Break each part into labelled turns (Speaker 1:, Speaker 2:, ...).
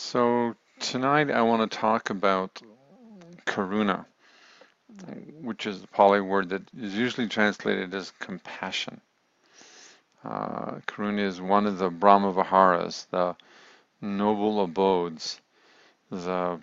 Speaker 1: So tonight I want to talk about karuna, which is the Pali word that is usually translated as compassion. Karuna is one of the Brahma Viharas, the noble abodes, the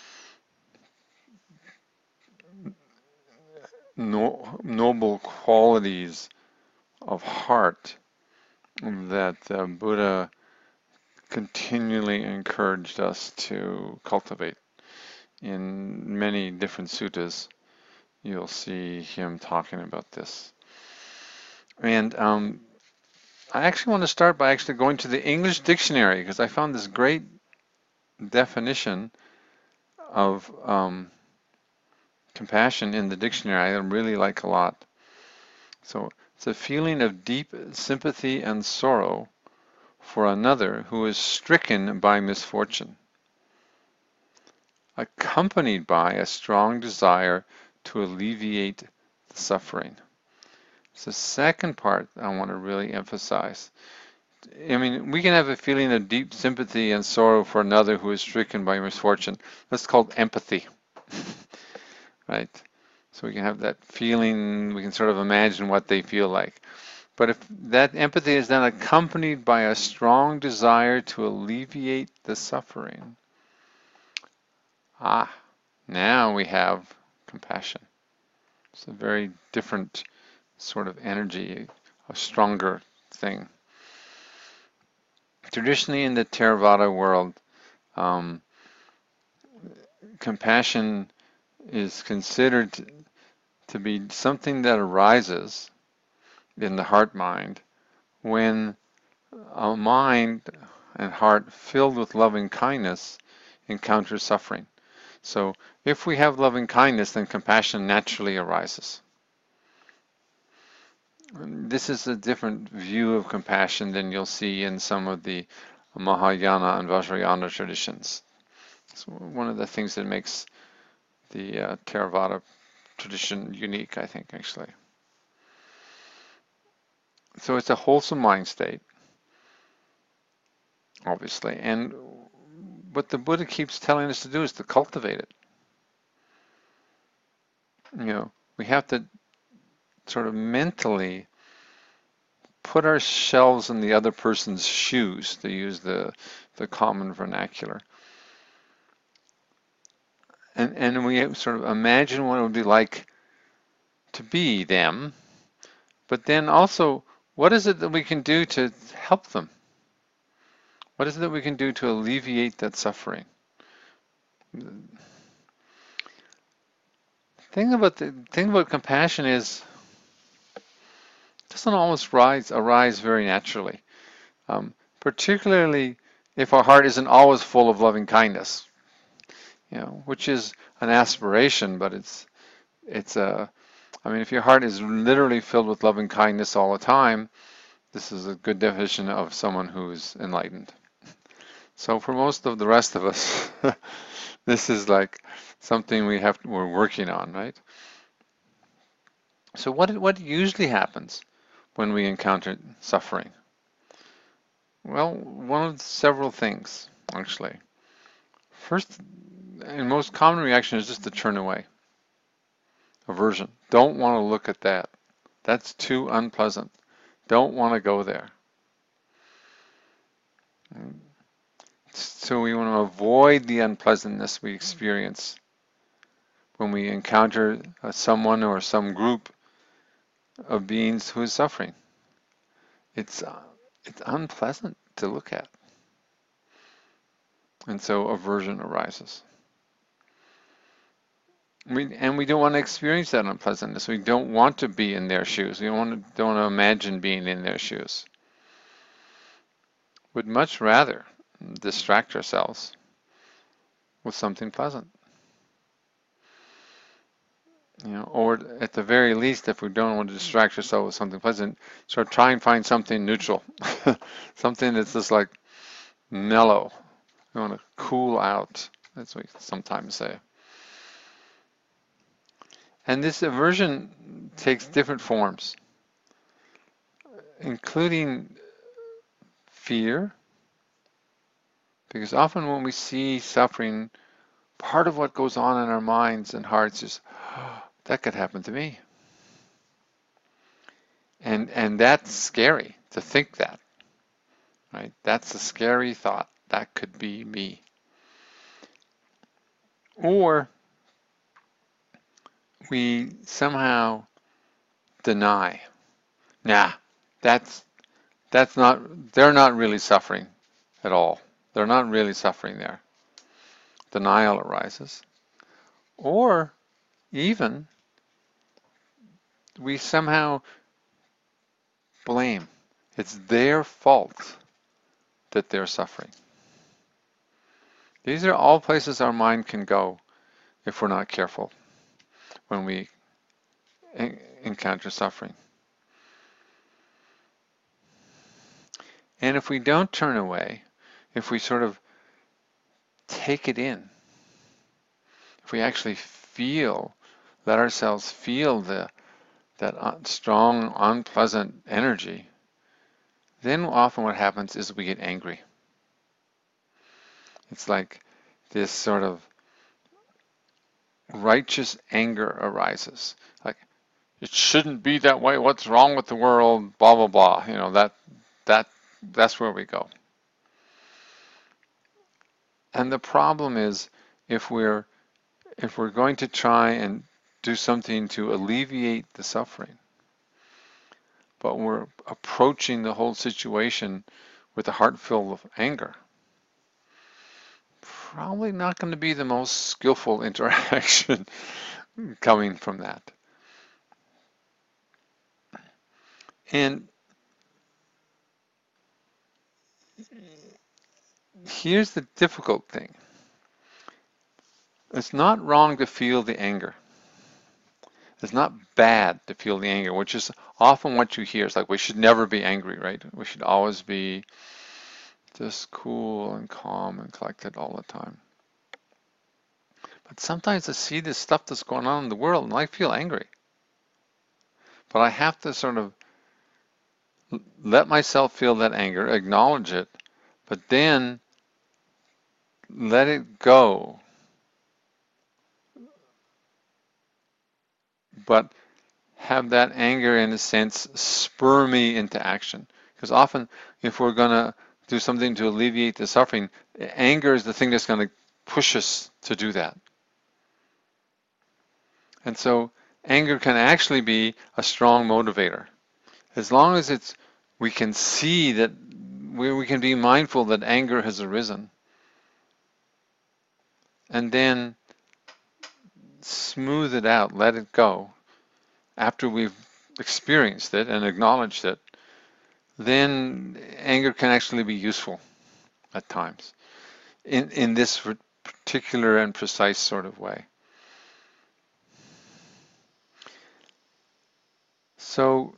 Speaker 1: noble qualities of heart that Buddha continually encouraged us to cultivate. In many different suttas, you'll see him talking about this. And I actually want to start by actually going to the English dictionary because I found this great definition of compassion in the dictionary I really like a lot. So it's a feeling of deep sympathy and sorrow for another who is stricken by misfortune, accompanied by a strong desire to alleviate the suffering. It's the second part I want to really emphasize. I mean, we can have a feeling of deep sympathy and sorrow for another who is stricken by misfortune. That's called empathy, right? So we can have that feeling, we can sort of imagine what they feel like. But if that empathy is then accompanied by a strong desire to alleviate the suffering, now we have compassion. It's a very different sort of energy, a stronger thing. Traditionally in the Theravada world, um, compassion is considered to be something that arises in the heart mind when a mind and heart filled with loving kindness encounters suffering. So if we have loving kindness, then compassion naturally arises. This is a different view of compassion than you'll see in some of the Mahayana and Vajrayana traditions. It's one of the things that makes the Theravada tradition unique, I think, actually. So it's a wholesome mind state, obviously. And what the Buddha keeps telling us to do is to cultivate it. We have to sort of mentally put ourselves in the other person's shoes, to use the common vernacular. And we sort of imagine what it would be like to be them, but then also, what is it that we can do to help them? What is it that we can do to alleviate that suffering? The thing about compassion is it doesn't always arise very naturally, particularly if our heart isn't always full of loving kindness, which is an aspiration, but it's a I mean, if your heart is literally filled with loving kindness all the time, this is a good definition of someone who's enlightened. So for most of the rest of us, this is like something we're working on, right? So what usually happens when we encounter suffering? Well, one of several things, actually. First, and most common reaction is just to turn away. Aversion. Don't want to look at that. That's too unpleasant. Don't want to go there. So we want to avoid the unpleasantness we experience when we encounter someone or some group of beings who is suffering. It's unpleasant to look at, and so aversion arises. And we don't want to experience that unpleasantness. We don't want to be in their shoes. We don't want to imagine being in their shoes. Would much rather distract ourselves with something pleasant. Or at the very least, if we don't want to distract ourselves with something pleasant, sort of try and find something neutral, something that's just like mellow. We want to cool out. That's what we sometimes say. And this aversion takes different forms, including fear, Because often when we see suffering, part of what goes on in our minds and hearts is, oh, that could happen to me. And that's scary to think that, right? That's a scary thought. That could be me. Or we somehow deny. Nah, that's that's not, they're not really suffering at all. They're not really suffering there. Denial arises. Or even we somehow blame. It's their fault that they're suffering. These are all places our mind can go if we're not careful when we encounter suffering. And if we don't turn away, if we sort of take it in, if we actually feel, let ourselves feel that strong, unpleasant energy, then often what happens is we get angry. It's like this sort of righteous anger arises. Like, it shouldn't be that way. What's wrong with the world? Blah blah blah. That that's where we go. And the problem is if we're going to try and do something to alleviate the suffering, but we're approaching the whole situation with a heart filled of anger, probably not going to be the most skillful interaction coming from that. And here's the difficult thing. It's not wrong to feel the anger. It's not bad to feel the anger, which is often what you hear. It's like we should never be angry, right? We should always be just cool and calm and collected all the time. But sometimes I see this stuff that's going on in the world and I feel angry. But I have to sort of let myself feel that anger, acknowledge it, but then let it go. But have that anger, in a sense, spur me into action. Because often, if we're going to do something to alleviate the suffering, anger is the thing that's going to push us to do that. And so, anger can actually be a strong motivator. As long as we can see that we can be mindful that anger has arisen, and then smooth it out, let it go. After we've experienced it and acknowledged it, then anger can actually be useful at times in this particular and precise sort of way. So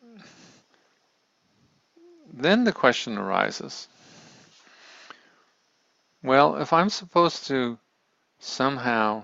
Speaker 1: then the question arises, well, if I'm supposed to somehow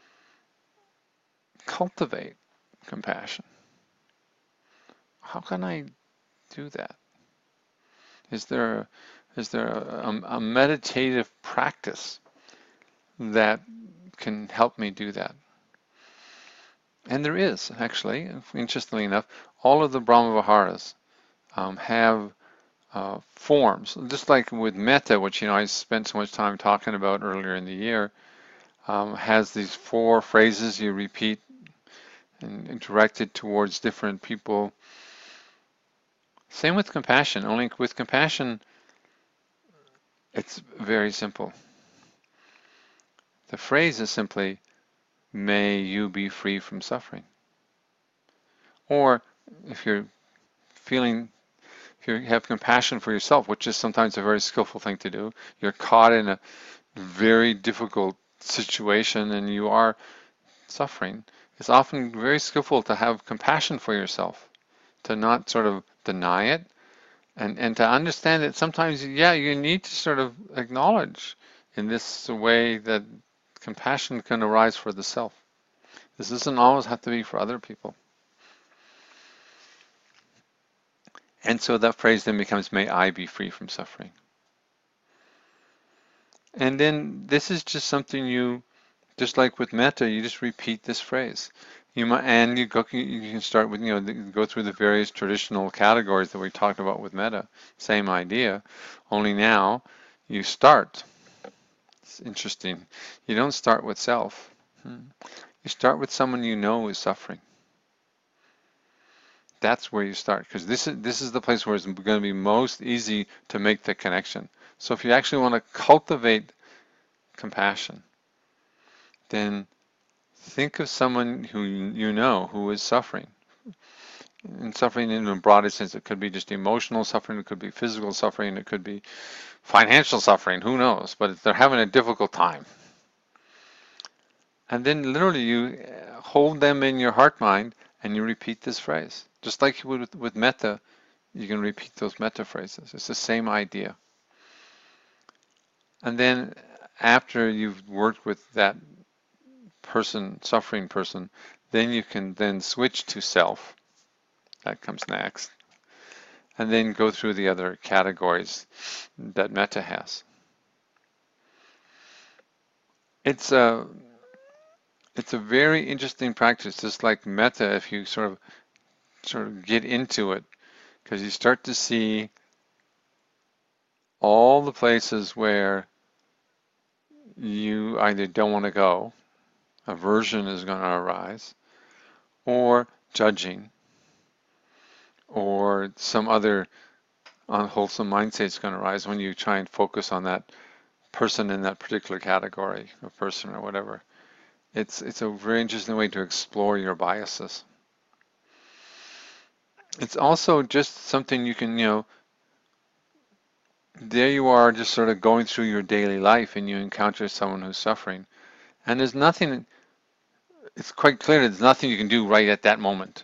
Speaker 1: cultivate compassion, how can I do that? Is there a meditative practice that can help me do that? And there is, actually, interestingly enough, all of the Brahmaviharas have forms, just like with metta, which I spent so much time talking about earlier in the year, has these 4 phrases you repeat and directed towards different people. Same with compassion, only with compassion, it's very simple. The phrase is simply, may you be free from suffering. Or if you're feeling, if you have compassion for yourself, which is sometimes a very skillful thing to do, you're caught in a very difficult situation and you are suffering, it's often very skillful to have compassion for yourself, to not sort of deny it, and to understand that sometimes, yeah, you need to sort of acknowledge in this way that compassion can arise for the self. This doesn't always have to be for other people. And so that phrase then becomes, may I be free from suffering. And then this is just something you, just like with metta, you just repeat this phrase. You might, and you can start with, go through the various traditional categories that we talked about with metta. Same idea, only now you start. It's interesting. You don't start with self. You start with someone you know is suffering. That's where you start, because this is the place where it's going to be most easy to make the connection. So if you actually want to cultivate compassion, then think of someone who you know who is suffering. And suffering in a broader sense, it could be just emotional suffering, it could be physical suffering, it could be financial suffering, who knows, but they're having a difficult time. And then literally you hold them in your heart mind and you repeat this phrase. Just like you would with metta, you can repeat those metta phrases. It's the same idea. And then after you've worked with that person, suffering person, then you can then switch to self. That comes next. And then go through the other categories that metta has. It's a very interesting practice, just like metta, if you sort of get into it, because you start to see all the places where you either don't want to go, aversion is going to arise, or judging, or some other unwholesome mindset is going to arise when you try and focus on that person in that particular category of person or whatever. It's a very interesting way to explore your biases. It's also just something you can, there you are just sort of going through your daily life and you encounter someone who's suffering. And there's nothing, it's quite clear there's nothing you can do right at that moment.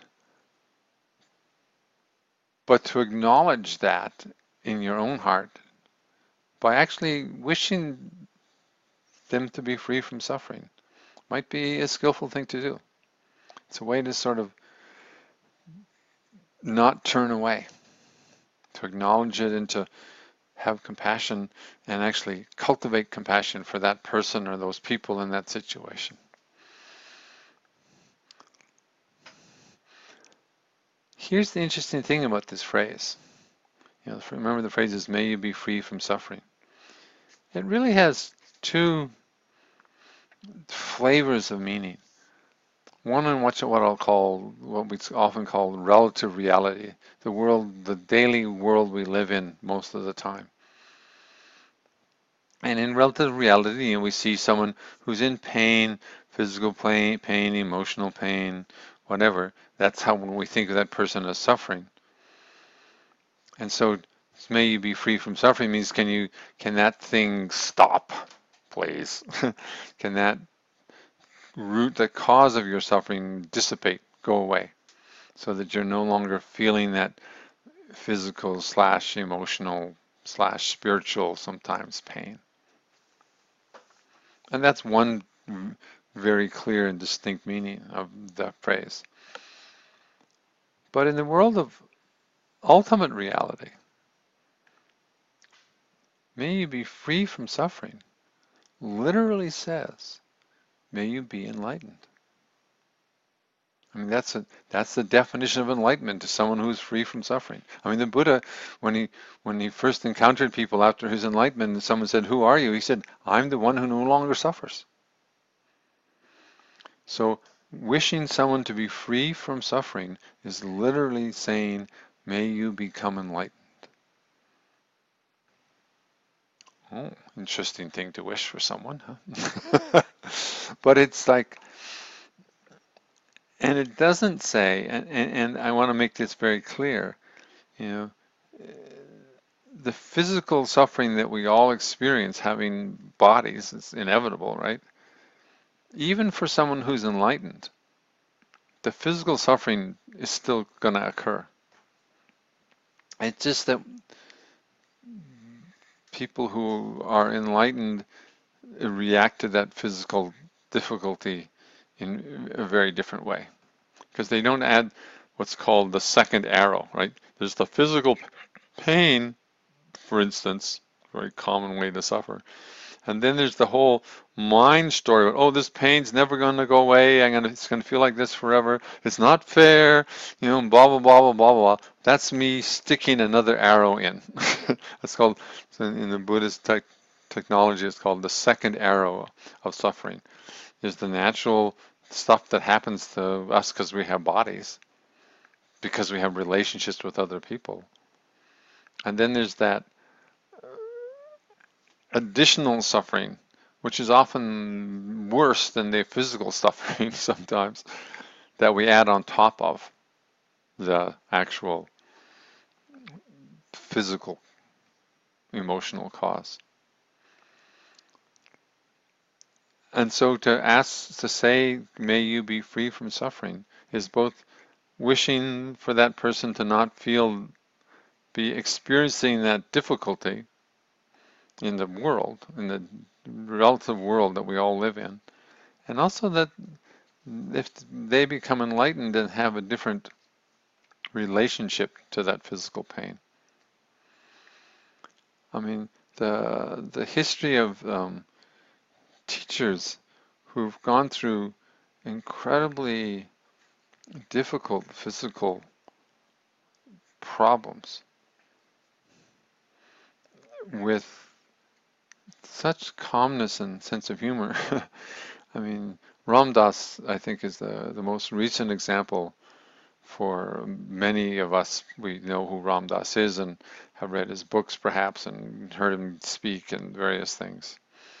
Speaker 1: But to acknowledge that in your own heart by actually wishing them to be free from suffering might be a skillful thing to do. It's a way to sort of not turn away, to acknowledge it and to have compassion and actually cultivate compassion for that person or those people in that situation. Here's the interesting thing about this phrase. Remember the phrase is, may you be free from suffering. It really has two flavors of meaning. One in what I'll call, what we often call relative reality, the world, the daily world we live in most of the time. And in relative reality, we see someone who's in pain, physical pain, emotional pain, whatever. That's how when we think of that person as suffering. And so, may you be free from suffering means can that thing stop, please? Can that root, the cause of your suffering dissipate, go away, so that you're no longer feeling that physical / emotional / spiritual sometimes pain. And that's one very clear and distinct meaning of the phrase. But in the world of ultimate reality, may you be free from suffering literally says, may you be enlightened. I mean, that's the definition of enlightenment, to someone who is free from suffering. I mean, the Buddha, when he first encountered people after his enlightenment, and someone said, "Who are you?" He said, "I'm the one who no longer suffers." So, wishing someone to be free from suffering is literally saying, "May you become enlightened." Oh, interesting thing to wish for someone, huh? But it's like, and it doesn't say, and I want to make this very clear, you know, the physical suffering that we all experience having bodies is inevitable, right? Even for someone who's enlightened, the physical suffering is still going to occur. It's just that people who are enlightened react to that physical difficulty in a very different way, because they don't add what's called the second arrow, right? There's the physical pain, for instance, very common way to suffer. And then there's the whole mind story. Oh, this pain's never going to go away. It's going to feel like this forever. It's not fair. Blah, blah, blah, blah, blah, blah. That's me sticking another arrow in. It's called, in the Buddhist technology, it's called the second arrow of suffering. Is the natural stuff that happens to us because we have bodies, because we have relationships with other people. And then there's that additional suffering, which is often worse than the physical suffering sometimes, that we add on top of the actual physical, emotional cause. And so to say, may you be free from suffering, is both wishing for that person to not be experiencing that difficulty in the world, in the relative world that we all live in, and also that if they become enlightened and have a different relationship to that physical pain. I mean, the history of teachers who've gone through incredibly difficult physical problems with such calmness and sense of humor. I mean, Ram Dass, I think, is the most recent example for many of us. We know who Ram Dass is and have read his books perhaps and heard him speak and various things.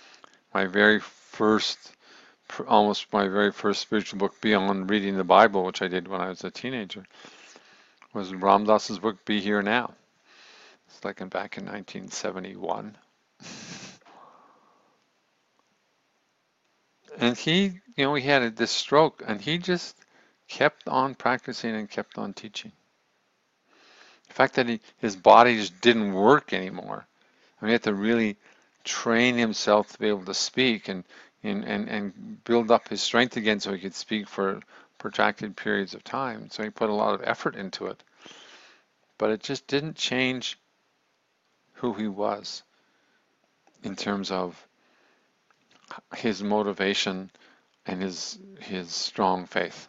Speaker 1: Almost my very first spiritual book beyond reading the Bible, which I did when I was a teenager, was Ram Dass's book, Be Here Now. It's like back in 1971. And he had this stroke, and he just kept on practicing and kept on teaching. The fact that his body just didn't work anymore. I mean, he had to really train himself to be able to speak and build up his strength again so he could speak for protracted periods of time. So he put a lot of effort into it. But it just didn't change who he was in terms of his motivation and his strong faith.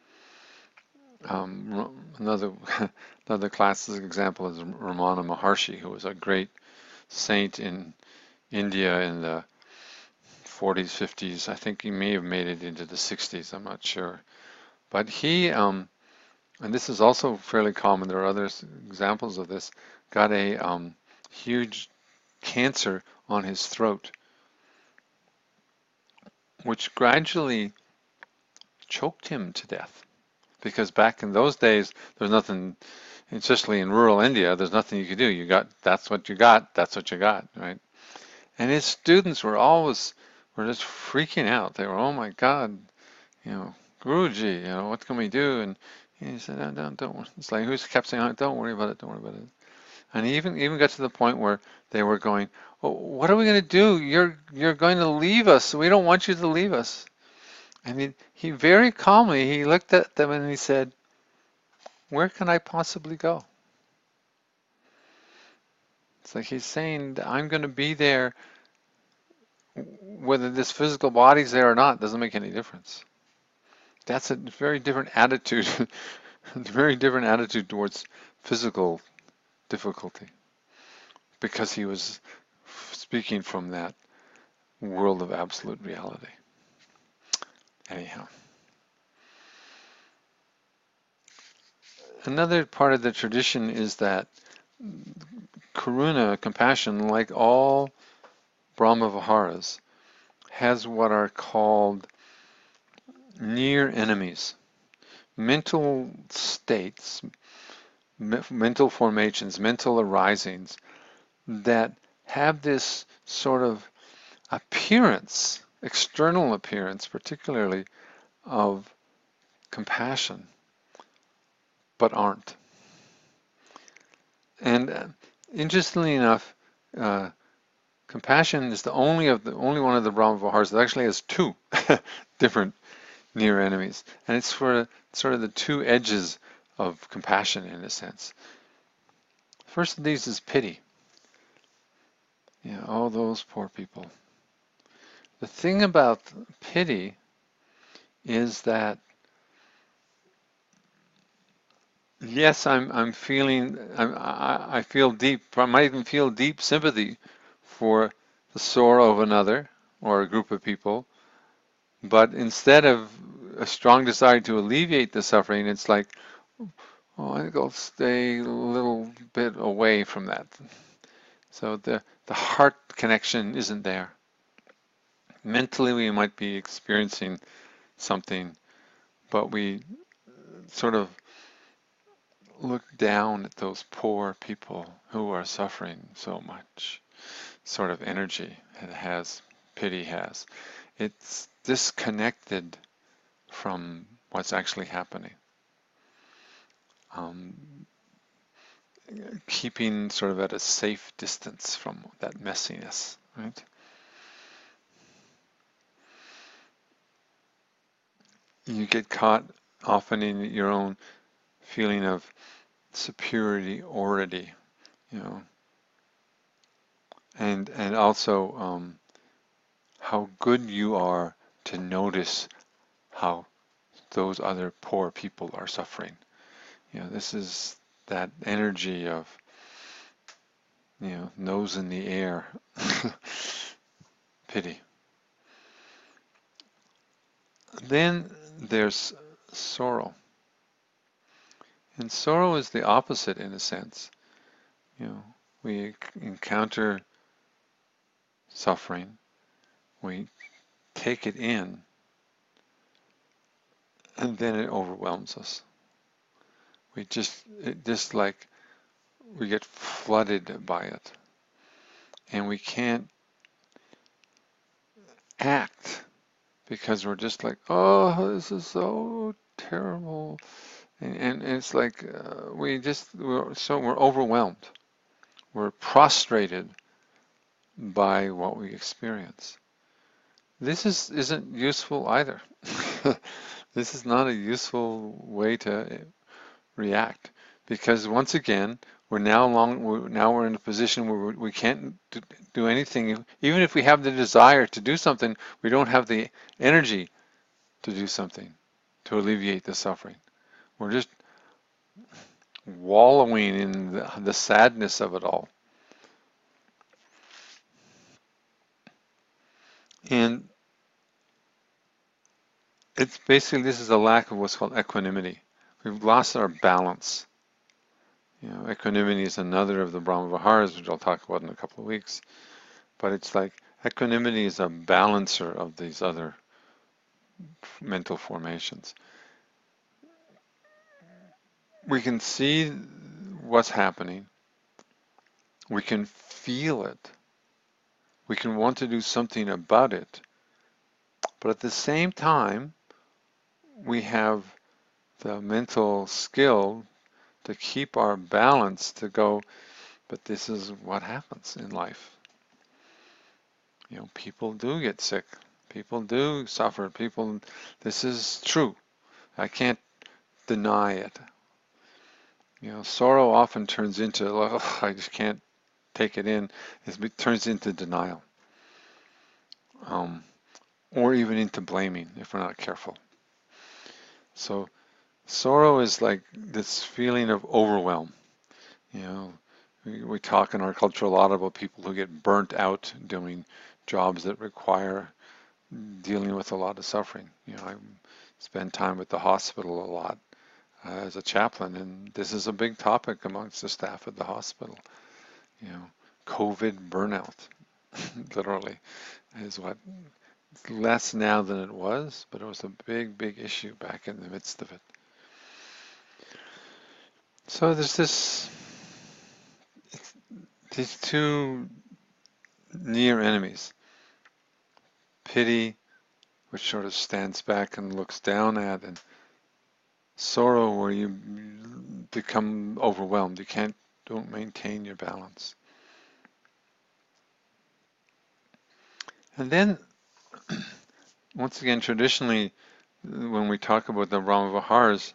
Speaker 1: Another classic example is Ramana Maharshi, who was a great saint in India in the 40s, 50s. I think he may have made it into the 60s, I'm not sure. But he, and this is also fairly common, there are other examples of this, got a huge cancer on his throat, which gradually choked him to death. Because back in those days, there's nothing, especially in rural India, there's nothing you could do. That's what you got, right? And his students were just freaking out. They were, oh my God, Guruji, what can we do? And he said, no, don't. It's like who kept saying, don't worry about it, don't worry about it. And he even got to the point where they were going, oh, what are we going to do? You're going to leave us. We don't want you to leave us. And he very calmly, he looked at them and he said, where can I possibly go? It's like he's saying, I'm going to be there, whether this physical body's there or not, doesn't make any difference. That's a very different attitude, very different attitude towards physical difficulty, because he was speaking from that world of absolute reality. Anyhow. Another part of the tradition is that karuna, compassion, like all Brahma Viharas, has what are called near enemies, mental states, mental formations, mental arisings that have this sort of appearance, external appearance particularly, of compassion, but aren't. And interestingly enough, compassion is the only one of the Brahma Viharas that actually has two different near enemies, and it's for sort of the two edges of compassion in a sense. First of these is pity. Oh, those poor people. The thing about pity is that yes, I'm feeling I feel deep. I might even feel deep sympathy for the sorrow of another or a group of people. But instead of a strong desire to alleviate the suffering, it's like, oh, I think I'll stay a little bit away from that. So the heart connection isn't there. Mentally, we might be experiencing something, but we sort of look down at those poor people who are suffering so much. Sort of energy it has, pity has. It's disconnected from what's actually happening. Um, Keeping sort of at a safe distance from that messiness, right? You get caught often in your own feeling of superiority, you know, and also how good you are to notice how those other poor people are suffering. You know, this is that energy of, you know, nose in the air, pity. Then there's sorrow. And sorrow is the opposite in a sense. You know, we encounter suffering, we take it in, and then it overwhelms us. It just like we get flooded by it, and we can't act because we're just like, oh, this is so terrible, and it's like we're overwhelmed, we're prostrated by what we experience. Isn't useful either. This is not a useful way to react because once again we're in a position where we can't do anything. Even if we have the desire to do something, we don't have the energy to do something to alleviate the suffering. We're just wallowing in the sadness of it all. And it's basically this is a lack of what's called equanimity. We've lost our balance. You know, equanimity is another of the Brahma Viharas, which I'll talk about in a couple of weeks. But it's like equanimity is a balancer of these other mental formations. We can see what's happening. We can feel it. We can want to do something about it. But at the same time, we have the mental skill to keep our balance to go, but this is what happens in life. You know, people do get sick. People do suffer. This is true. I can't deny it. You know, sorrow often turns into, oh, I just can't take it in. It turns into denial, um, or even into blaming if we're not careful. So sorrow is like this feeling of overwhelm. You know, we talk in our culture a lot about people who get burnt out doing jobs that require dealing with a lot of suffering. You know, I spend time at the hospital a lot as a chaplain, and this is a big topic amongst the staff at the hospital. You know, COVID burnout, literally, is what less now than it was, but it was a big, big issue back in the midst of it. So there's these two near enemies, pity, which sort of stands back and looks down at, and sorrow, where you become overwhelmed. You don't maintain your balance. And then, once again, traditionally, when we talk about the Brahmaviharas,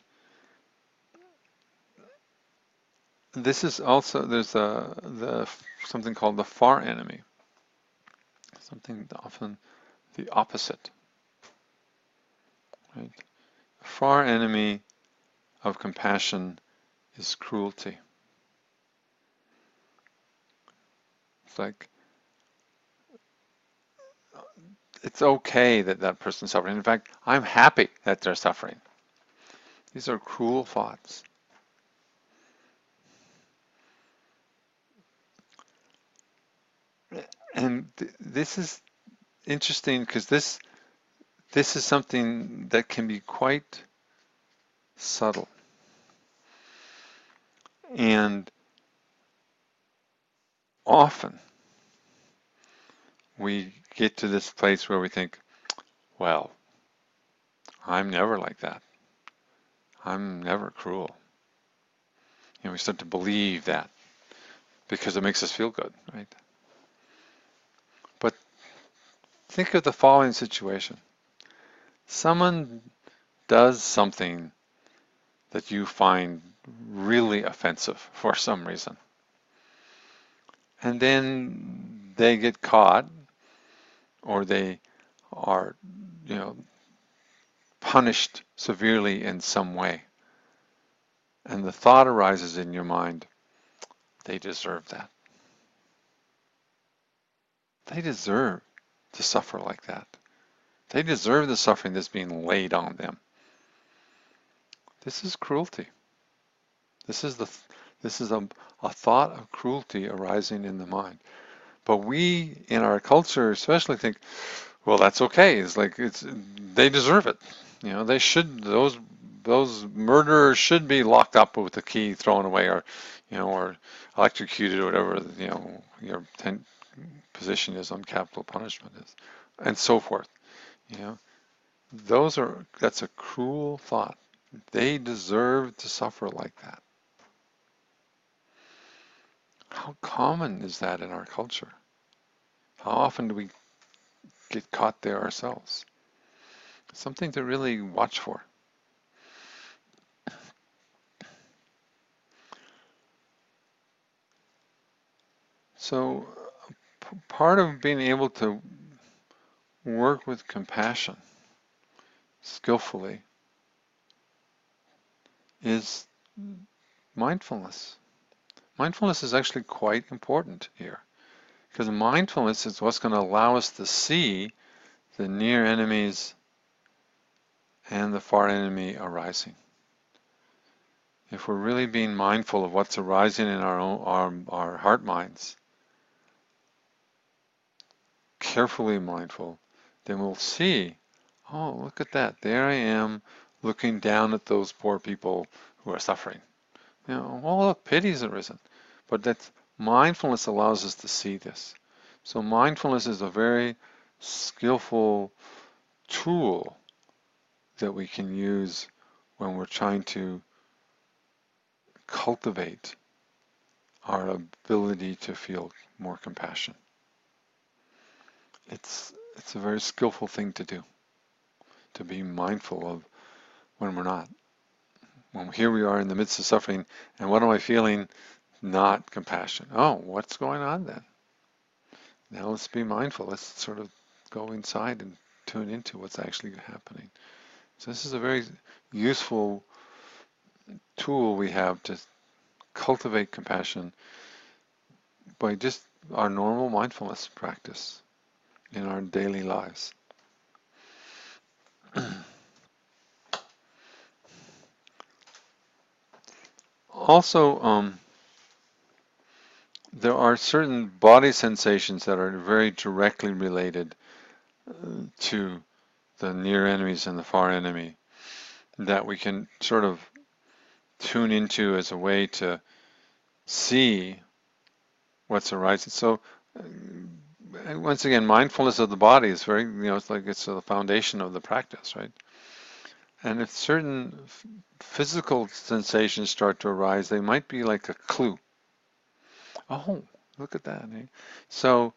Speaker 1: this is also there's something called the far enemy, something often the opposite. Right? A far enemy of compassion is cruelty. It's like, it's okay that that person's suffering. In fact, I'm happy that they're suffering. These are cruel thoughts. And this is interesting because this is something that can be quite subtle. And often we get to this place where we think, well, I'm never like that. I'm never cruel. We start to believe that because it makes us feel good, right? But think of the following situation. Someone does something that you find really offensive for some reason. And then they get caught or they are, you know, punished severely in some way. And the thought arises in your mind, they deserve that. They deserve to suffer like that. They deserve the suffering that's being laid on them. This is cruelty. This is a thought of cruelty arising in the mind. But we in our culture especially think, well, that's okay. It's like they deserve it. They should those murderers should be locked up with the key thrown away, or electrocuted, or whatever your position is on capital punishment is, and so forth. You know, that's a cruel thought. They deserve to suffer like that. How common is that in our culture? How often do we get caught there ourselves? Something to really watch for. So part of being able to work with compassion skillfully is mindfulness. Mindfulness is actually quite important here because mindfulness is what's going to allow us to see the near enemies and the far enemy arising. If we're really being mindful of what's arising in our heart minds, carefully mindful, then we'll see, oh, look at that. There I am looking down at those poor people who are suffering. Oh, look, pity's arisen. But that mindfulness allows us to see this. So mindfulness is a very skillful tool that we can use when we're trying to cultivate our ability to feel more compassion. It's a very skillful thing to do, to be mindful of when we're not. When here we are in the midst of suffering, and what am I feeling? Not compassion. Oh, what's going on then? Now let's be mindful. Let's sort of go inside and tune into what's actually happening. So this is a very useful tool we have to cultivate compassion by just our normal mindfulness practice in our daily lives. Also, there are certain body sensations that are very directly related to the near enemies and the far enemy that we can sort of tune into as a way to see what's arising. So once again, mindfulness of the body is very, it's like it's the foundation of the practice, right? And if certain physical sensations start to arise, they might be like a clue. Oh, look at that. Eh? So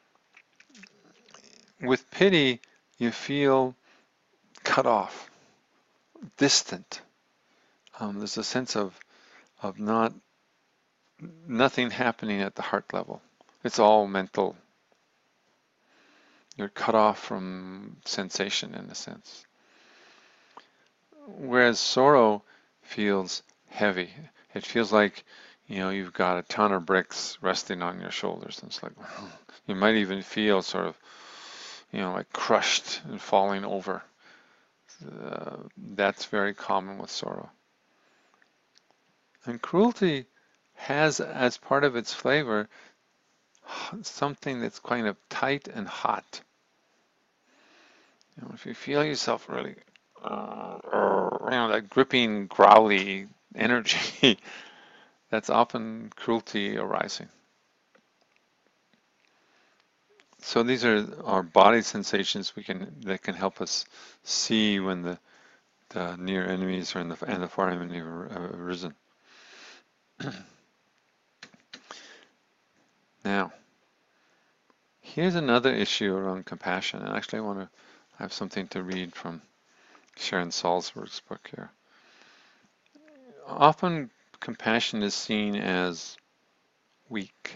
Speaker 1: with pity, you feel cut off, distant. There's a sense of nothing happening at the heart level. It's all mental. You're cut off from sensation in a sense. Whereas sorrow feels heavy. It feels like, you've got a ton of bricks resting on your shoulders. And it's like, you might even feel sort of, like crushed and falling over. That's very common with sorrow. And cruelty has, as part of its flavor, something that's kind of tight and hot. If you feel yourself really, that gripping, growly energy, that's often cruelty arising. So these are our body sensations that can help us see when the near enemies and the far enemy have arisen. Now, here's another issue around compassion, and actually I have something to read from Sharon Salzberg's book here. Often compassion is seen as weak,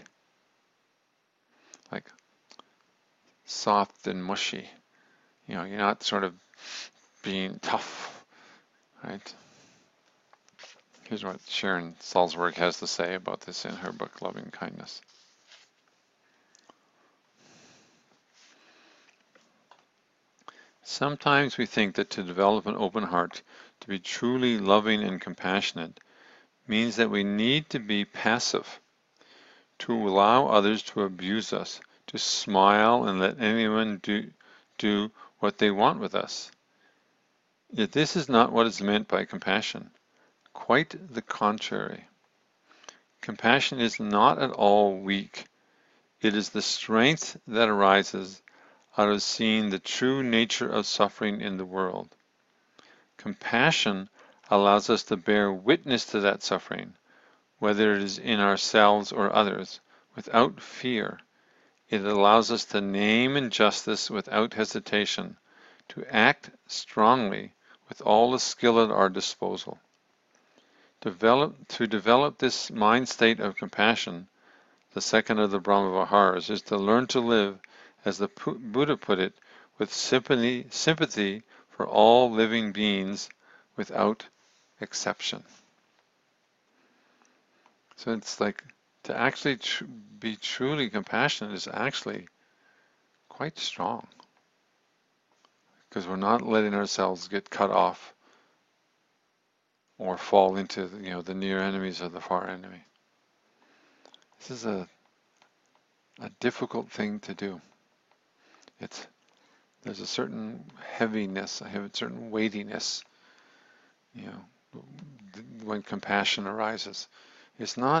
Speaker 1: like soft and mushy. You're not sort of being tough, right? Here's what Sharon Salzberg has to say about this in her book, Loving Kindness. Sometimes we think that to develop an open heart, to be truly loving and compassionate, means that we need to be passive, to allow others to abuse us, to smile and let anyone do what they want with us. Yet this is not what is meant by compassion. Quite the contrary. Compassion is not at all weak. It is the strength that arises out of seeing the true nature of suffering in the world. Compassion allows us to bear witness to that suffering, whether it is in ourselves or others, without fear. It allows us to name injustice without hesitation, to act strongly with all the skill at our disposal. To develop this mind state of compassion, the second of the Brahma-Viharas, is to learn to live, as the Buddha put it, with sympathy for all living beings without exception. So it's like to actually be truly compassionate is actually quite strong, because we're not letting ourselves get cut off or fall into the near enemies or the far enemy. This is a difficult thing to do. There's a certain heaviness, a certain weightiness, when compassion arises. It's not.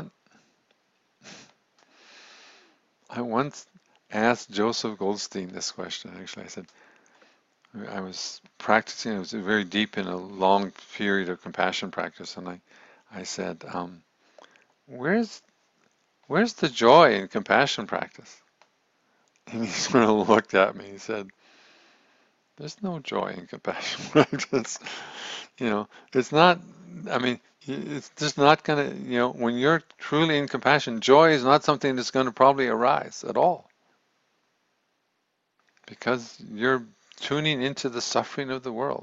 Speaker 1: I once asked Joseph Goldstein this question. Actually, I said I was practicing. I was very deep in a long period of compassion practice, and I said, "Where's the joy in compassion practice?" And he sort of looked at me. He said, "There's no joy in compassion practice. It's not. I mean, it's just not gonna. When you're truly in compassion, joy is not something that's going to probably arise at all, because you're tuning into the suffering of the world.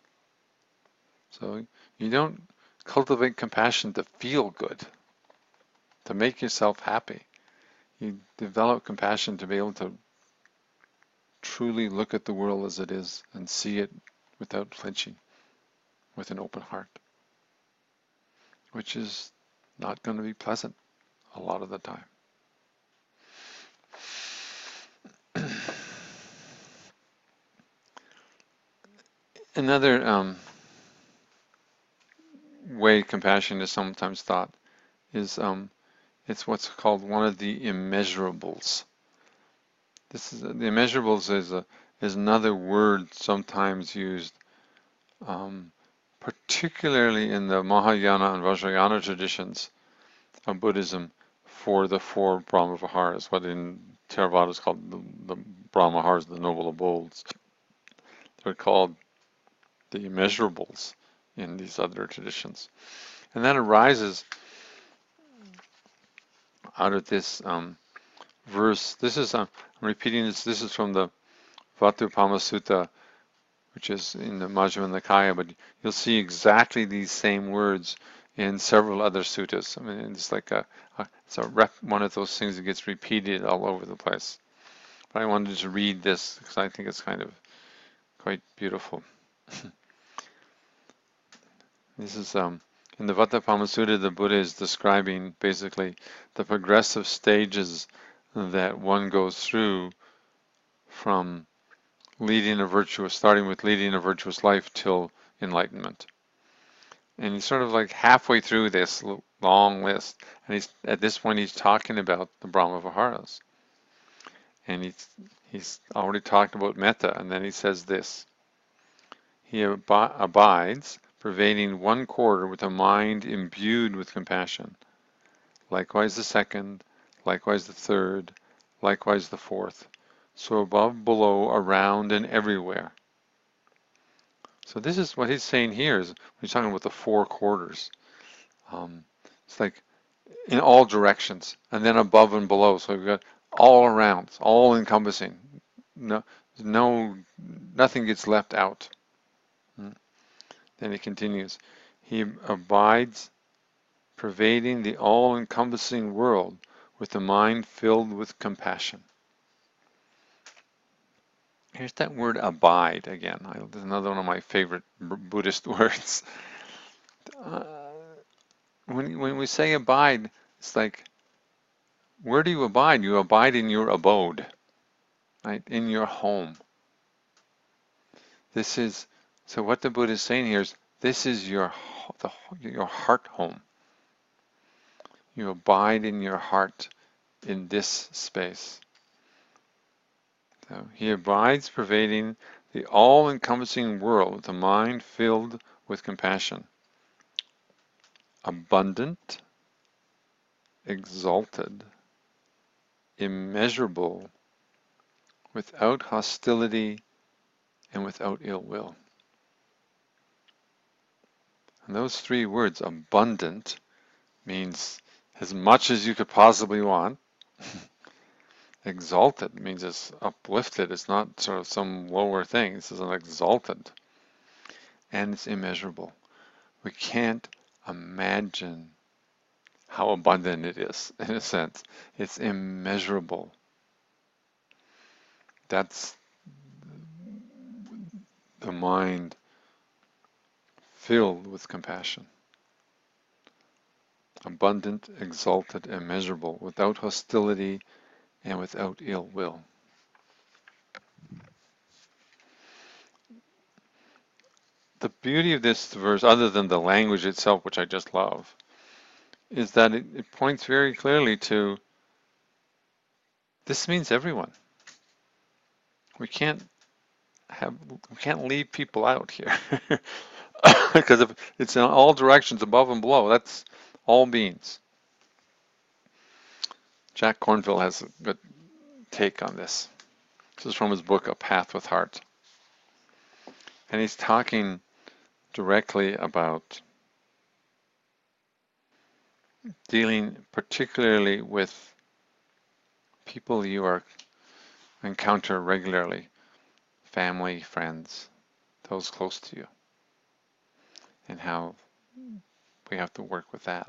Speaker 1: So you don't cultivate compassion to feel good, to make yourself happy. You develop compassion to be able to truly look at the world as it is and see it without flinching, with an open heart, which is not going to be pleasant a lot of the time. Another way compassion is sometimes thought is it's what's called one of the immeasurables. The immeasurables is another word sometimes used, particularly in the Mahayana and Vajrayana traditions of Buddhism, for the four Brahma-Viharas, what in Theravada is called the Brahma-Viharas, the Noble Abodes. They're called the immeasurables in these other traditions. And that arises out of this verse. This is, I'm repeating this, this is from the Vatupama Sutta, which is in the Majjhima Nikaya, but you'll see exactly these same words in several other suttas. I mean, it's like one of those things that gets repeated all over the place. But I wanted to read this because I think it's kind of quite beautiful. This is in the Vatapama Sutta, the Buddha is describing basically the progressive stages that one goes through from starting with leading a virtuous life till enlightenment. And he's sort of like halfway through this long list, and at this point he's talking about the Brahmaviharas. And he's already talked about metta, and then he says this: he abides, pervading one quarter with a mind imbued with compassion. Likewise the second, likewise the third, likewise the fourth. So above, below, around, and everywhere. So this is what he's saying here is when he's talking about the four quarters. It's like in all directions, and then above and below. So we've got all around, all encompassing. Nothing gets left out. Then he continues. He abides, pervading the all-encompassing world with a mind filled with compassion. Here's that word abide again. There's another one of my favorite Buddhist words. When we say abide, it's like, where do you abide? You abide in your abode, right? In your home. So what the Buddha is saying here is, this is your heart home. You abide in your heart in this space. So he abides, pervading the all-encompassing world with a mind filled with compassion. Abundant, exalted, immeasurable, without hostility and without ill will. And those three words, abundant, means as much as you could possibly want. Exalted means it's uplifted. It's not sort of some lower thing. This is an exalted. And it's immeasurable. We can't imagine how abundant it is, in a sense. It's immeasurable. That's the mind filled with compassion. Abundant, exalted, immeasurable, without hostility and without ill will. The beauty of this verse, other than the language itself, which I just love, is that it points very clearly to this means everyone. We can't leave people out here because if it's in all directions, above and below. That's all beings. Jack Kornfield has a good take on this. This is from his book, A Path with Heart. And he's talking directly about dealing particularly with people you encounter regularly, family, friends, those close to you, and how we have to work with that.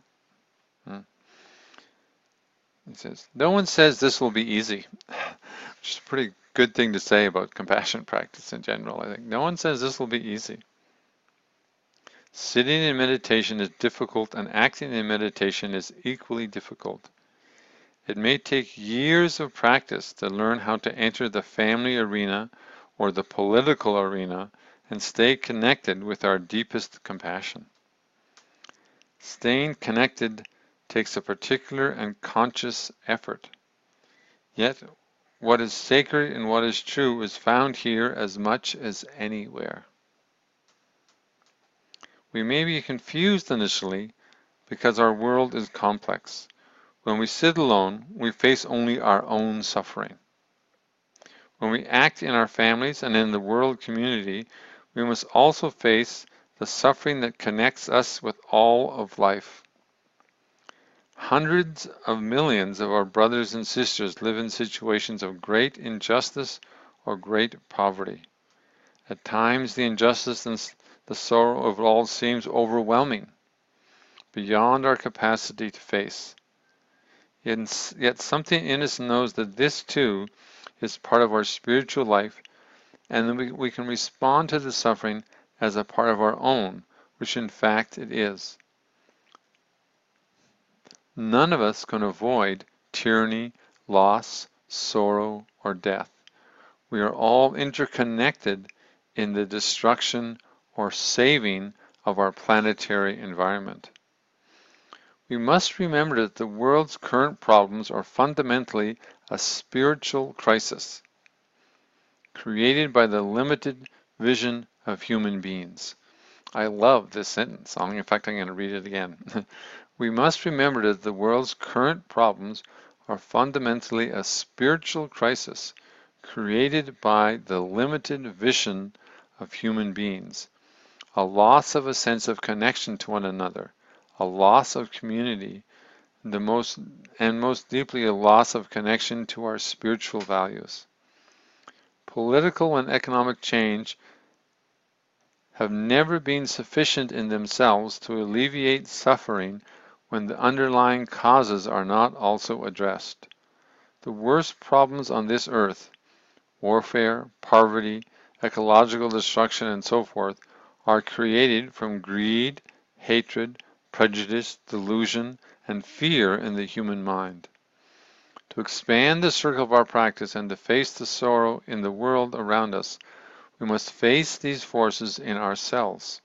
Speaker 1: He says, no one says this will be easy, which is a pretty good thing to say about compassion practice in general. I think no one says this will be easy. Sitting in meditation is difficult, and acting in meditation is equally difficult. It may take years of practice to learn how to enter the family arena or the political arena and stay connected with our deepest compassion. Staying connected takes a particular and conscious effort. Yet, what is sacred and what is true is found here as much as anywhere. We may be confused initially because our world is complex. When we sit alone, we face only our own suffering. When we act in our families and in the world community, we must also face the suffering that connects us with all of life. Hundreds of millions of our brothers and sisters live in situations of great injustice or great poverty. At times the injustice and the sorrow of it all seems overwhelming, beyond our capacity to face. Yet something in us knows that this too is part of our spiritual life, and that we can respond to the suffering as a part of our own, which in fact it is. None of us can avoid tyranny, loss, sorrow, or death. We are all interconnected in the destruction or saving of our planetary environment. We must remember that the world's current problems are fundamentally a spiritual crisis created by the limited vision of human beings. I love this sentence. In fact, I'm going to read it again. We must remember that the world's current problems are fundamentally a spiritual crisis created by the limited vision of human beings, a loss of a sense of connection to one another, a loss of community, most deeply a loss of connection to our spiritual values. Political and economic change have never been sufficient in themselves to alleviate suffering when the underlying causes are not also addressed. The worst problems on this earth, warfare, poverty, ecological destruction, and so forth, are created from greed, hatred, prejudice, delusion, and fear in the human mind. To expand the circle of our practice and to face the sorrow in the world around us, we must face these forces in ourselves.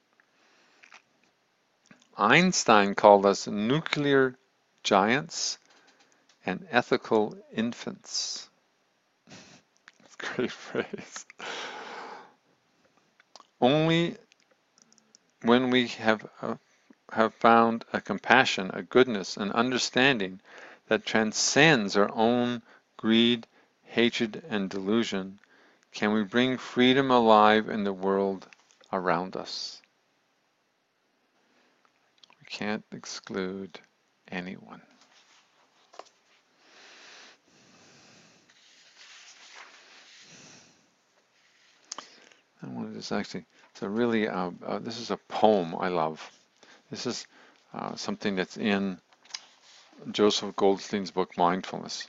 Speaker 1: Einstein called us nuclear giants and ethical infants. That's a great phrase. Only when we have found a compassion, a goodness, an understanding that transcends our own greed, hatred, and delusion, can we bring freedom alive in the world around us. We can't exclude anyone. I wanted this actually, it's a really, this is a poem I love. This is something that's in Joseph Goldstein's book, Mindfulness.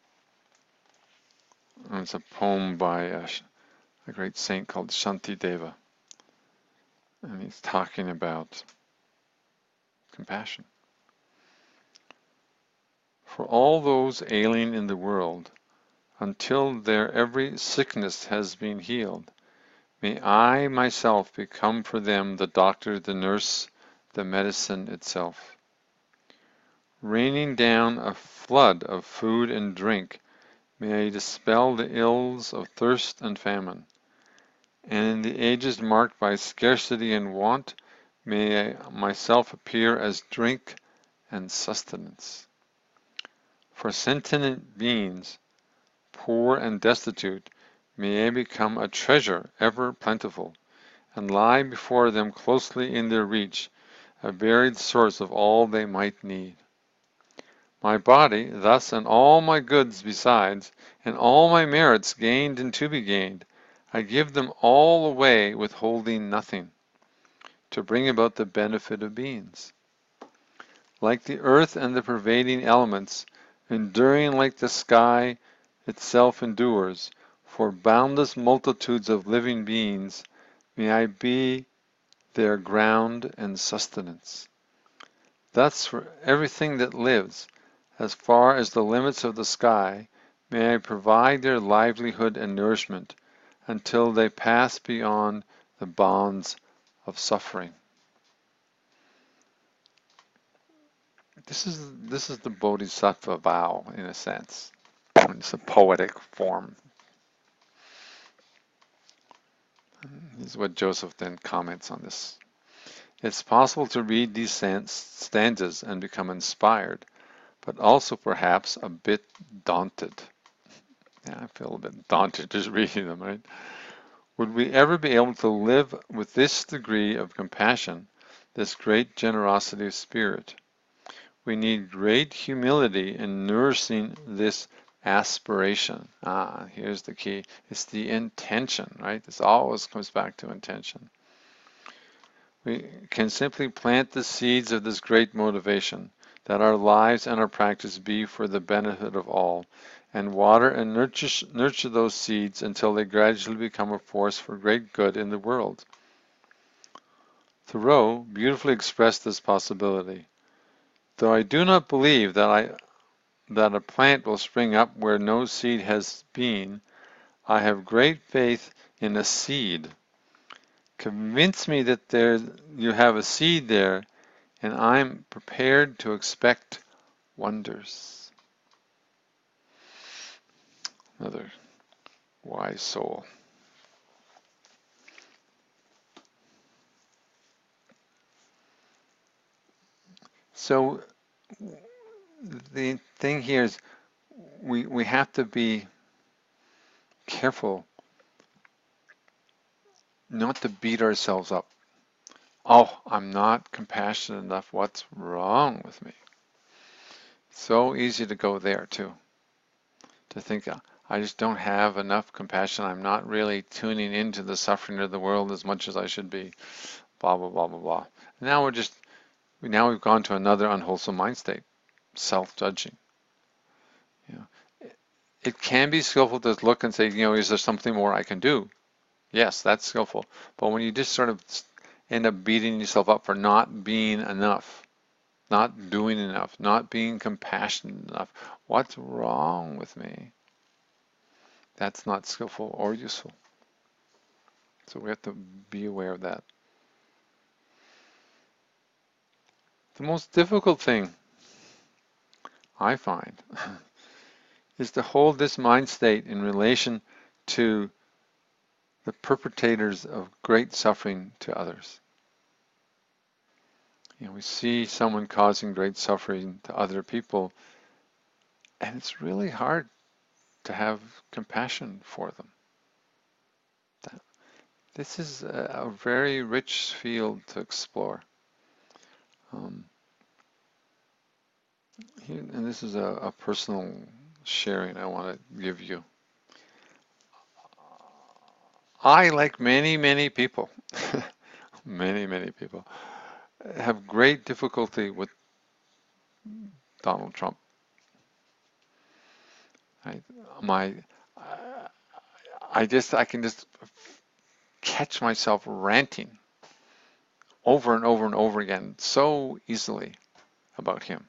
Speaker 1: And it's a poem by a great saint called Shantideva. And he's talking about compassion. For all those ailing in the world, until their every sickness has been healed, may I myself become for them the doctor, the nurse, the medicine itself. Raining down a flood of food and drink, may I dispel the ills of thirst and famine. And in the ages marked by scarcity and want, may I myself appear as drink and sustenance. For sentient beings, poor and destitute, may I become a treasure ever plentiful, and lie before them closely in their reach, a varied source of all they might need. My body, thus, and all my goods besides, and all my merits gained and to be gained, I give them all away, withholding nothing, to bring about the benefit of beings. Like the earth and the pervading elements, enduring like the sky itself endures, for boundless multitudes of living beings, may I be their ground and sustenance. Thus for everything that lives, as far as the limits of the sky, may I provide their livelihood and nourishment, until they pass beyond the bonds of suffering. This is the Bodhisattva vow, in a sense. It's a poetic form. This is what Joseph then comments on this. It's possible to read these stanzas and become inspired, but also perhaps a bit daunted. Yeah, I feel a bit daunted just reading them, right? Would we ever be able to live with this degree of compassion, this great generosity of spirit? We need great humility in nourishing this aspiration. Here's the key. It's the intention, right? This always comes back to intention. We can simply plant the seeds of this great motivation, that our lives and our practice be for the benefit of all, and water and nurture those seeds until they gradually become a force for great good in the world. Thoreau beautifully expressed this possibility. Though I do not believe that a plant will spring up where no seed has been, I have great faith in a seed. Convince me that you have a seed there, and I'm prepared to expect wonders. Another wise soul. So the thing here is we have to be careful not to beat ourselves up. Oh, I'm not compassionate enough. What's wrong with me? So easy to go there too. To think I just don't have enough compassion. I'm not really tuning into the suffering of the world as much as I should be. Blah blah blah blah blah. Now we've gone to another unwholesome mind state, self-judging. You know, it can be skillful to look and say, is there something more I can do? Yes, that's skillful. But when you just sort of end up beating yourself up for not being enough, not doing enough, not being compassionate enough, what's wrong with me? That's not skillful or useful. So we have to be aware of that. The most difficult thing I find is to hold this mind state in relation to the perpetrators of great suffering to others. We see someone causing great suffering to other people, and it's really hard to have compassion for them. This is a very rich field to explore. And this is a personal sharing I want to give you. I, like many, many people, many people, have great difficulty with Donald Trump. I can just catch myself ranting over and over and over again so easily about him.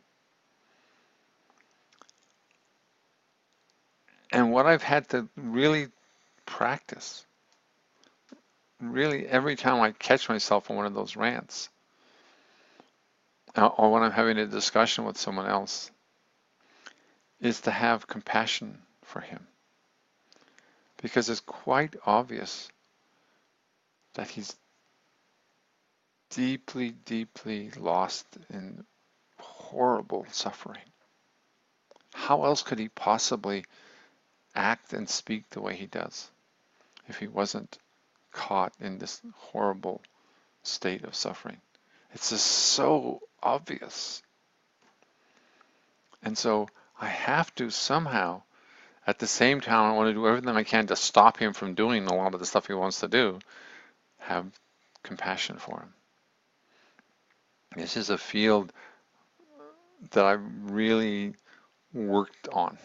Speaker 1: And what I've had to really practice, really every time I catch myself on one of those rants, or when I'm having a discussion with someone else, is to have compassion for him. Because it's quite obvious that he's deeply, deeply lost in horrible suffering. How else could he possibly act and speak the way he does if he wasn't caught in this horrible state of suffering? It's just so obvious. And so I have to somehow, at the same time, I want to do everything I can to stop him from doing a lot of the stuff he wants to do, have compassion for him. This is a field that I really worked on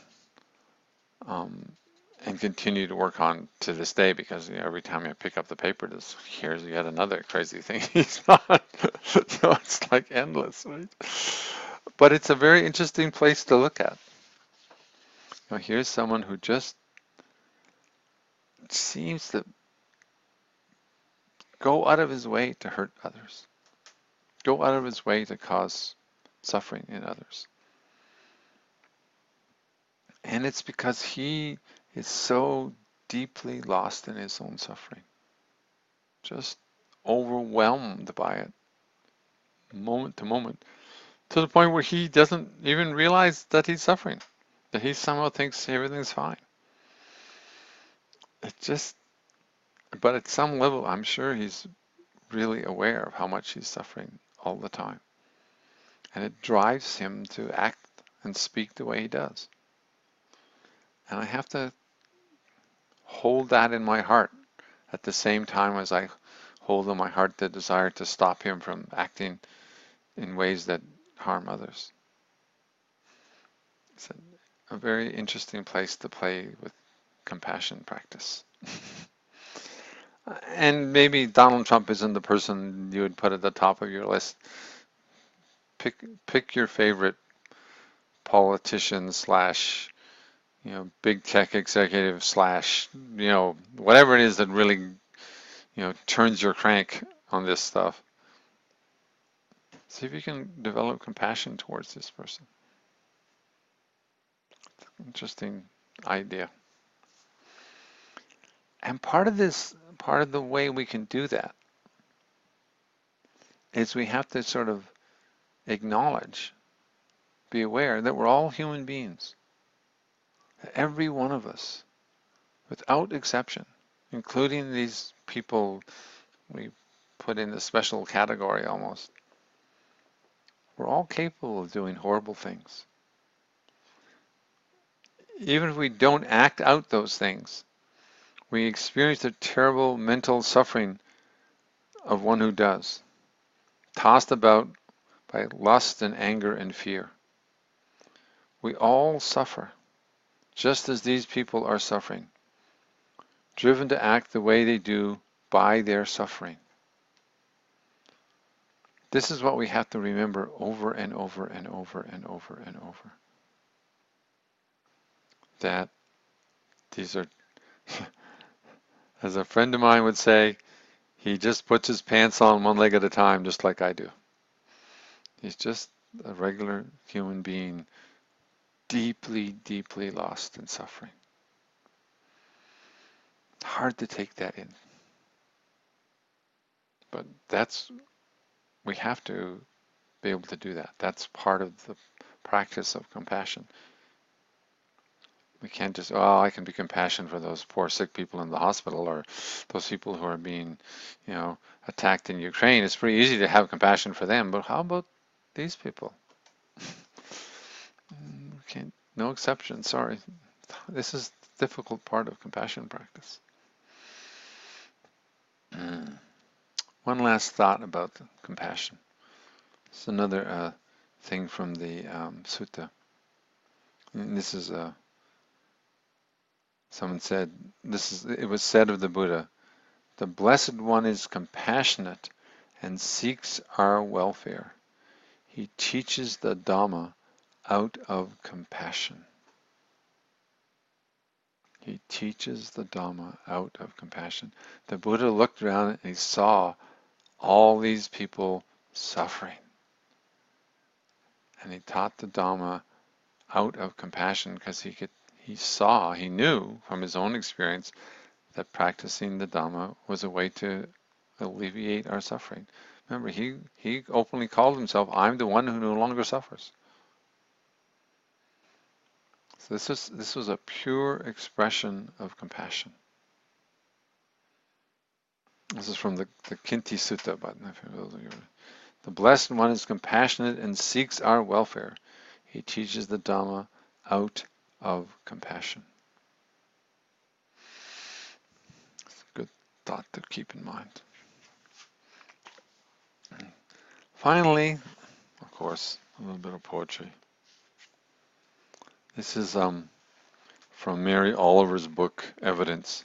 Speaker 1: and continue to work on to this day, because every time I pick up the paper, here's yet another crazy thing he's not. So it's like endless, right? But it's a very interesting place to look at. Here's someone who just seems to go out of his way to hurt others, go out of his way to cause suffering in others. And it's because he is so deeply lost in his own suffering, just overwhelmed by it, moment to moment, to the point where he doesn't even realize that he's suffering, that he somehow thinks everything's fine. But at some level, I'm sure he's really aware of how much he's suffering all the time. And it drives him to act and speak the way he does. And I have to hold that in my heart at the same time as I hold in my heart the desire to stop him from acting in ways that harm others. It's a very interesting place to play with compassion practice. And maybe Donald Trump isn't the person you would put at the top of your list. Pick your favorite politician slash, big tech executive slash, whatever it is that really, turns your crank on this stuff. See if you can develop compassion towards this person. Interesting idea. And part of the way we can do that is we have to sort of acknowledge, be aware that we're all human beings. Every one of us, without exception, including these people we put in a special category almost. We're all capable of doing horrible things. Even if we don't act out those things, we experience the terrible mental suffering of one who does, tossed about by lust and anger and fear. We all suffer, just as these people are suffering, driven to act the way they do by their suffering. This is what we have to remember over and over and over and over and over. That these are, as a friend of mine would say, he just puts his pants on one leg at a time, just like I do. He's just a regular human being, deeply, deeply lost in suffering. Hard to take that in. But we have to be able to do that. That's part of the practice of compassion. We can't just, I can be compassionate for those poor sick people in the hospital or those people who are being, attacked in Ukraine. It's pretty easy to have compassion for them, but how about these people? No exception, sorry. This is the difficult part of compassion practice. One last thought about compassion. It's another thing from the sutta. And this is someone said, it was said of the Buddha, the Blessed One is compassionate and seeks our welfare. He teaches the Dhamma out of compassion. He teaches the Dhamma out of compassion. The Buddha looked around and he saw all these people suffering. And he taught the Dhamma out of compassion because he knew from his own experience that practicing the Dhamma was a way to alleviate our suffering. Remember, he openly called himself, I'm the one who no longer suffers. So this was a pure expression of compassion. This is from the Kinti Sutta. The Blessed One is compassionate and seeks our welfare. He teaches the Dhamma out of compassion. It's a good thought to keep in mind. Finally, of course, a little bit of poetry. This is from Mary Oliver's book, Evidence.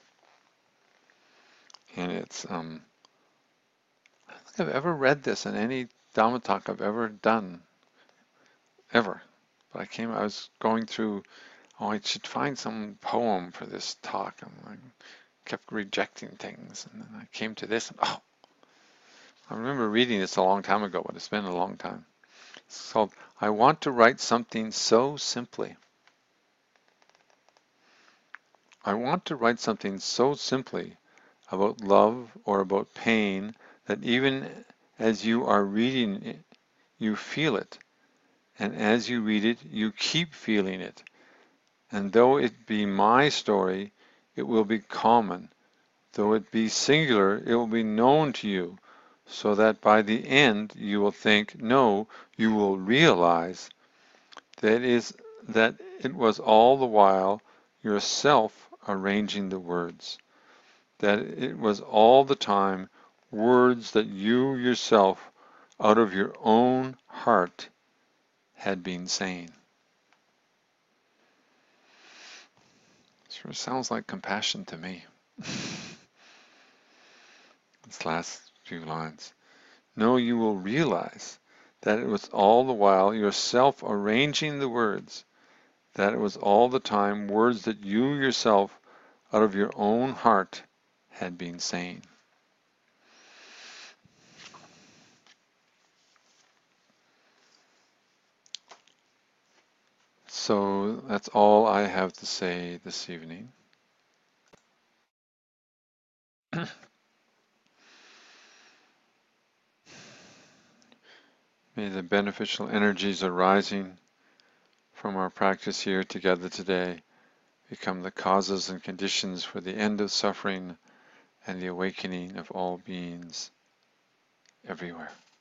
Speaker 1: And it's, I don't think I've ever read this in any Dhamma talk I've ever done, ever. But I was going through, I should find some poem for this talk. And I kept rejecting things. And then I came to this, and I remember reading this a long time ago, but it's been a long time. It's called, I want to write something so simply. I want to write something so simply about love or about pain that even as you are reading it, you feel it. And as you read it, you keep feeling it. And though it be my story, it will be common. Though it be singular, it will be known to you, so that by the end you will think, no, you will realize that it was all the while yourself arranging the words, that it was all the time words that you yourself, out of your own heart, had been saying. Sure sounds like compassion to me. This last few lines. No, you will realize that it was all the while yourself arranging the words, that it was all the time words that you yourself, out of your own heart, had been saying. So that's all I have to say this evening. May the beneficial energies arising from our practice here together today become the causes and conditions for the end of suffering and the awakening of all beings everywhere.